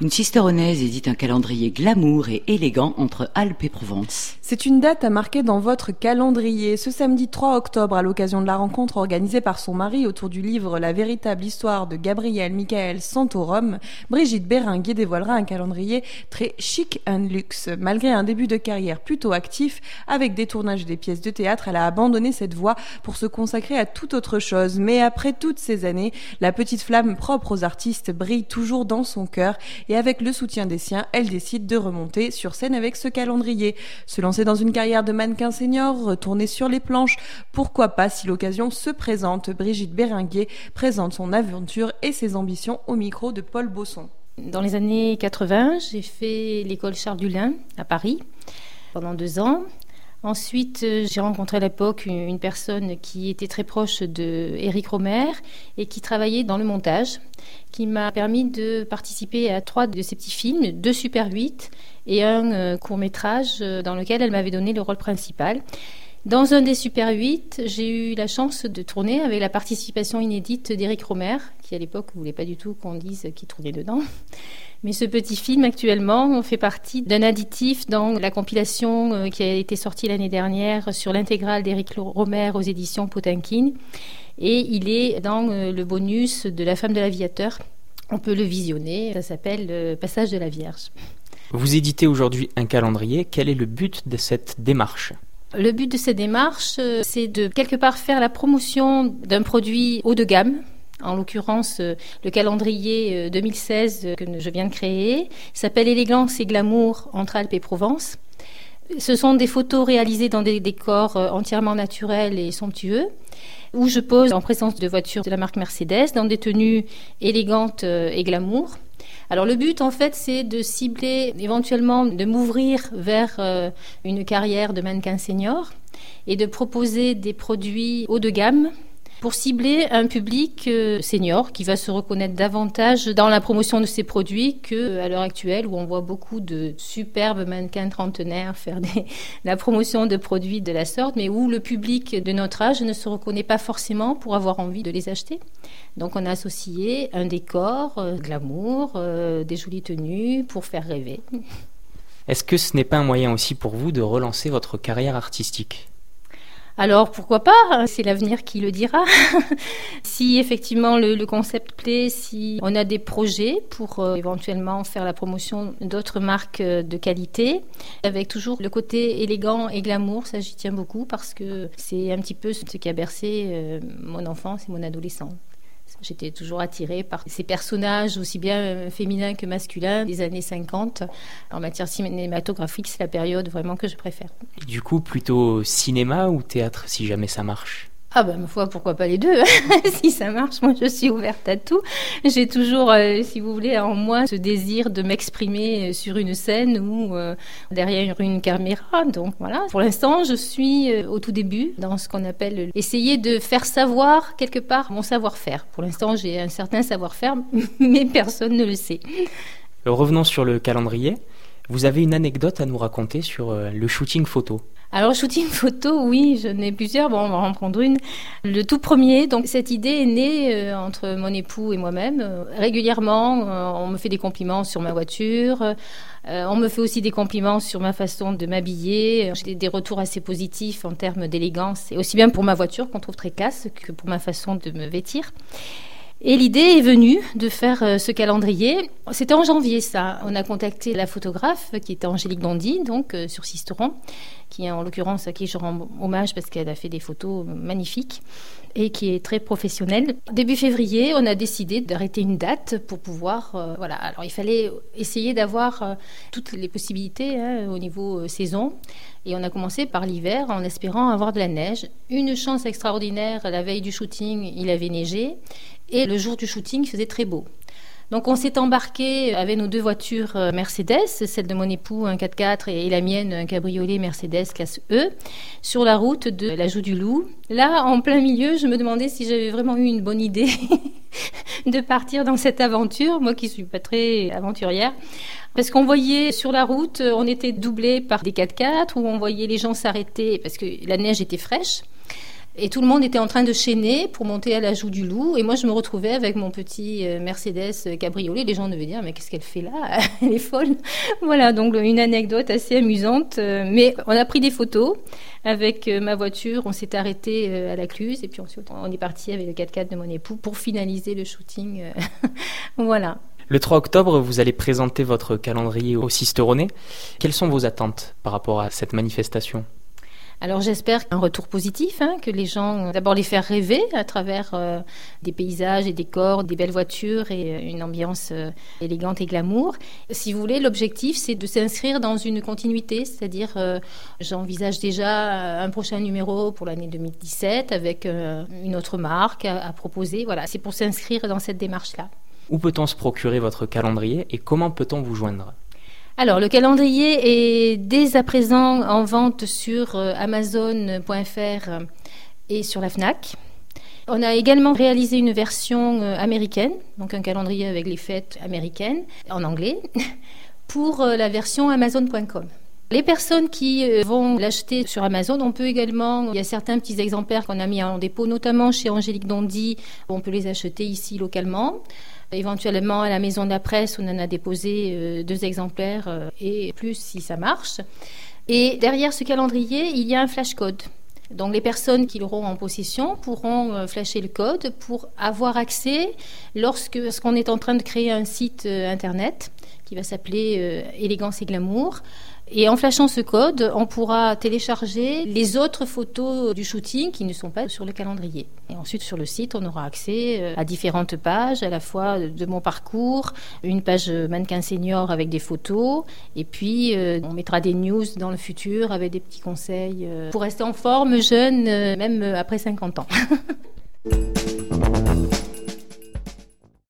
Une cisteronnaise édite un calendrier glamour et élégant entre Alpes et Provence. C'est une date à marquer dans votre calendrier. Ce samedi 3 octobre, à l'occasion de la rencontre organisée par son mari autour du livre La véritable histoire de Gabriel Michael Santorum, Brigitte Béringuet dévoilera un calendrier très chic and luxe. Malgré un début de carrière plutôt actif, avec des tournages des pièces de théâtre, elle a abandonné cette voie pour se consacrer à toute autre chose. Mais après toutes ces années, la petite flamme propre aux artistes brille toujours dans son cœur et avec le soutien des siens, elle décide de remonter sur scène avec ce calendrier. Se lancer dans une carrière de mannequin senior, retourner sur les planches, pourquoi pas si l'occasion se présente. Brigitte Béringuet présente son aventure et ses ambitions au micro de Paul Bosson. Dans les années 80, j'ai fait l'école Charles Dullin à Paris pendant 2 ans. Ensuite, j'ai rencontré à l'époque une personne qui était très proche de Éric Rohmer et qui travaillait dans le montage, qui m'a permis de participer à 3 de ses petits films, 2 Super 8 et un court-métrage dans lequel elle m'avait donné le rôle principal. Dans un des Super 8, j'ai eu la chance de tourner avec la participation inédite d'Éric Rohmer, qui à l'époque ne voulait pas du tout qu'on dise qu'il tournait dedans. Mais ce petit film, actuellement, fait partie d'un additif dans la compilation qui a été sortie l'année dernière sur l'intégrale d'Éric Rohmer aux éditions Potemkin. Et il est dans le bonus de La femme de l'aviateur. On peut le visionner, ça s'appelle Passage de la Vierge. Vous éditez aujourd'hui un calendrier. Quel est le but de cette démarche ? Le but de cette démarche, c'est de quelque part faire la promotion d'un produit haut de gamme. En l'occurrence, le calendrier 2016 que je viens de créer s'appelle Élégance et glamour entre Alpes et Provence. Ce sont des photos réalisées dans des décors entièrement naturels et somptueux, où je pose en présence de voitures de la marque Mercedes dans des tenues élégantes et glamour. Alors le but en fait c'est de cibler éventuellement, de m'ouvrir vers une carrière de mannequin senior et de proposer des produits haut de gamme pour cibler un public senior qui va se reconnaître davantage dans la promotion de ces produits qu'à l'heure actuelle où on voit beaucoup de superbes mannequins trentenaires faire la promotion de produits de la sorte, mais où le public de notre âge ne se reconnaît pas forcément pour avoir envie de les acheter. Donc on a associé un décor, glamour, des jolies tenues pour faire rêver. Est-ce que ce n'est pas un moyen aussi pour vous de relancer votre carrière artistique ? Alors pourquoi pas, c'est l'avenir qui le dira. Si effectivement le concept plaît, si on a des projets pour éventuellement faire la promotion d'autres marques de qualité, avec toujours le côté élégant et glamour, ça j'y tiens beaucoup parce que c'est un petit peu ce qui a bercé mon enfance et mon adolescence. J'étais toujours attirée par ces personnages aussi bien féminins que masculins des années 50. En matière cinématographique, c'est la période vraiment que je préfère. Et du coup, plutôt cinéma ou théâtre, si jamais ça marche ? Ah ben, ma foi, pourquoi pas les deux. Si ça marche, moi je suis ouverte à tout. J'ai toujours, si vous voulez, en moi ce désir de m'exprimer sur une scène ou derrière une caméra. Donc voilà, pour l'instant, je suis au tout début dans ce qu'on appelle essayer de faire savoir quelque part mon savoir-faire. Pour l'instant, j'ai un certain savoir-faire, mais personne ne le sait. Revenons sur le calendrier. Vous avez une anecdote à nous raconter sur le shooting photo. Alors, shooting photo, oui, j'en ai plusieurs. Bon, on va en prendre une. Le tout premier, donc cette idée est née entre mon époux et moi-même. Régulièrement, on me fait des compliments sur ma voiture. On me fait aussi des compliments sur ma façon de m'habiller. J'ai des retours assez positifs en termes d'élégance, et aussi bien pour ma voiture, qu'on trouve très classe, que pour ma façon de me vêtir. Et l'idée est venue de faire ce calendrier. C'était en janvier, ça. On a contacté la photographe, qui était Angélique Dondy, donc sur Sisteron, qui en l'occurrence à qui je rends hommage parce qu'elle a fait des photos magnifiques et qui est très professionnelle. Début février, on a décidé d'arrêter une date pour pouvoir... voilà. Alors il fallait essayer d'avoir toutes les possibilités au niveau saison. Et on a commencé par l'hiver en espérant avoir de la neige. Une chance extraordinaire, la veille du shooting, il avait neigé. Et le jour du shooting, il faisait très beau. Donc on s'est embarqué avec nos 2 voitures Mercedes, celle de mon époux, un 4x4, et la mienne, un cabriolet Mercedes classe E, sur la route de la Joux du Loup. Là, en plein milieu, je me demandais si j'avais vraiment eu une bonne idée de partir dans cette aventure, moi qui ne suis pas très aventurière. Parce qu'on voyait sur la route, on était doublé par des 4x4, où on voyait les gens s'arrêter parce que la neige était fraîche. Et tout le monde était en train de chaîner pour monter à la Joue du Loup. Et moi, je me retrouvais avec mon petit Mercedes cabriolet. Les gens devaient dire, mais qu'est-ce qu'elle fait là? Elle est folle. Voilà, donc une anecdote assez amusante. Mais on a pris des photos avec ma voiture. On s'est arrêté à la Cluse. Et puis ensuite, on est parti avec le 4x4 de mon époux pour finaliser le shooting. Voilà. Le 3 octobre, vous allez présenter votre calendrier au Sisteronais. Quelles sont vos attentes par rapport à cette manifestation ? Alors j'espère un retour positif, que les gens, d'abord les faire rêver à travers des paysages, des décors, des belles voitures et une ambiance élégante et glamour. Si vous voulez, l'objectif c'est de s'inscrire dans une continuité, c'est-à-dire j'envisage déjà un prochain numéro pour l'année 2017 avec une autre marque à proposer. Voilà, c'est pour s'inscrire dans cette démarche-là. Où peut-on se procurer votre calendrier et comment peut-on vous joindre ? Alors, le calendrier est dès à présent en vente sur Amazon.fr et sur la Fnac. On a également réalisé une version américaine, donc un calendrier avec les fêtes américaines, en anglais, pour la version Amazon.com. Les personnes qui vont l'acheter sur Amazon, on peut également, il y a certains petits exemplaires qu'on a mis en dépôt, notamment chez Angélique Dondy, on peut les acheter ici localement. Éventuellement, à la Maison de la Presse, on en a déposé 2 exemplaires et plus si ça marche. Et derrière ce calendrier, il y a un flash code. Donc les personnes qui l'auront en possession pourront flasher le code pour avoir accès parce qu'on est en train de créer un site internet qui va s'appeler Élégance et Glamour. Et en flashant ce code, on pourra télécharger les autres photos du shooting qui ne sont pas sur le calendrier. Et ensuite, sur le site, on aura accès à différentes pages, à la fois de mon parcours, une page mannequin senior avec des photos, et puis on mettra des news dans le futur avec des petits conseils pour rester en forme, jeune, même après 50 ans.